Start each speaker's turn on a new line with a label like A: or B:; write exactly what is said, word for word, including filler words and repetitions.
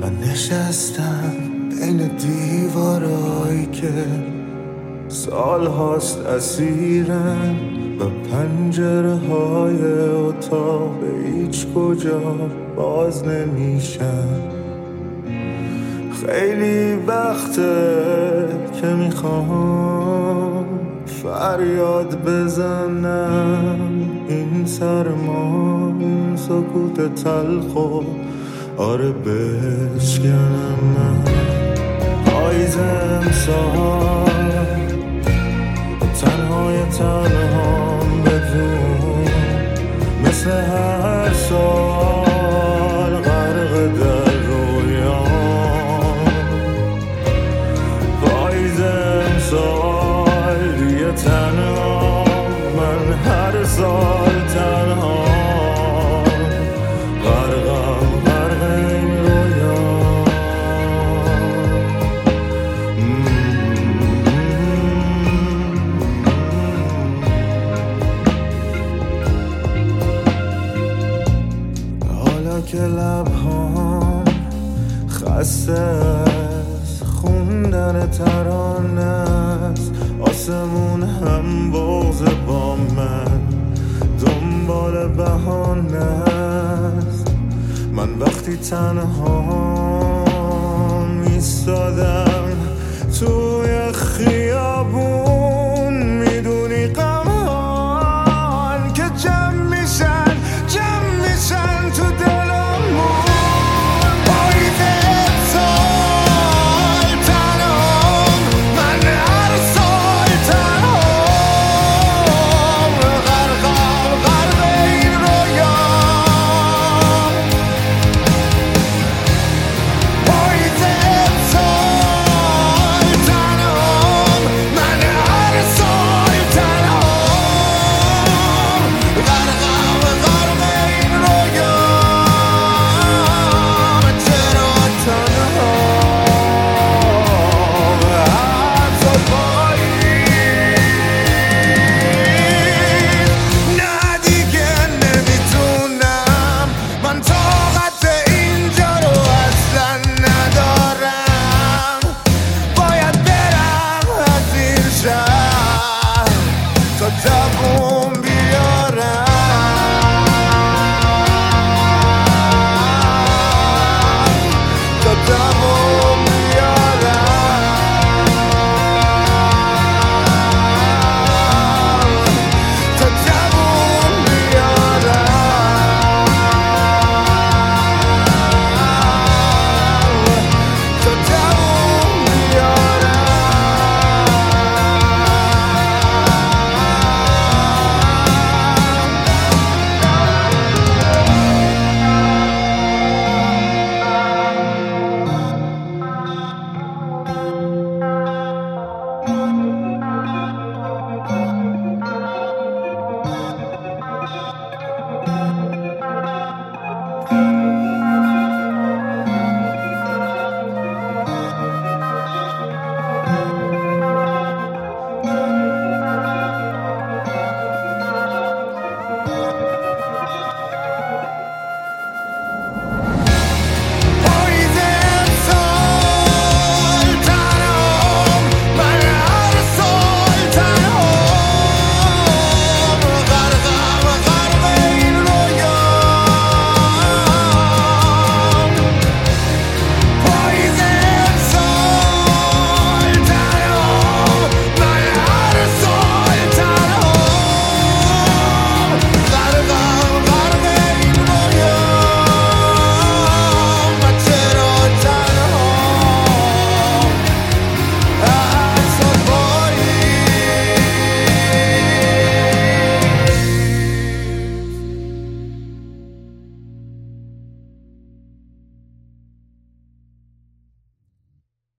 A: من نشستم بین دیوارایی که سال هاست اسیرن و پنجره های اتاق هیچ کجا باز نمیشن. خیلی وقته که میخوام فریاد بزنم، این سرما این سکوت تلخو آره بشکنم. من پاییز امسال تنهای تنهام بدون مثل هر سال غرق در رویام. پاییز امسال دیگه تنها من هر سال تنها غرقم غرق این رویام. حالا که لبهام خسته است، خوندن ترانه است، آسمون هم بغض با من دنبال بهانه است. من وقتی تنها میستادم توی خیابون